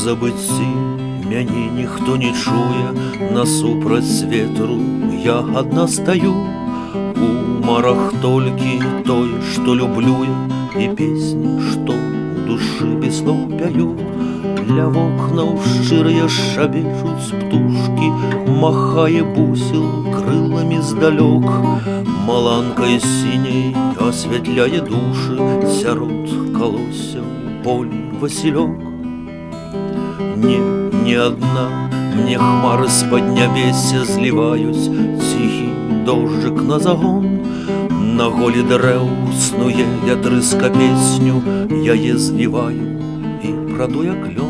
забыцці мяне ніхто не чуе, насупраць ветру я адна стаю. У марах толькі той, што люблю я, і песні, што ў душы без слоў пяю. Ля вокнаў шчырыя шабечуць птушкі, махае бусел крыламі здалёк. Маланкай сіняй асвятляе душы сярод калоссяў полі васілёк. Не адна, мне хмары з-пад нябесся зліваюць ціхі дожджык на загон. На голі дрэў снуе вятрыска песню, яе зліваю і праду як лён.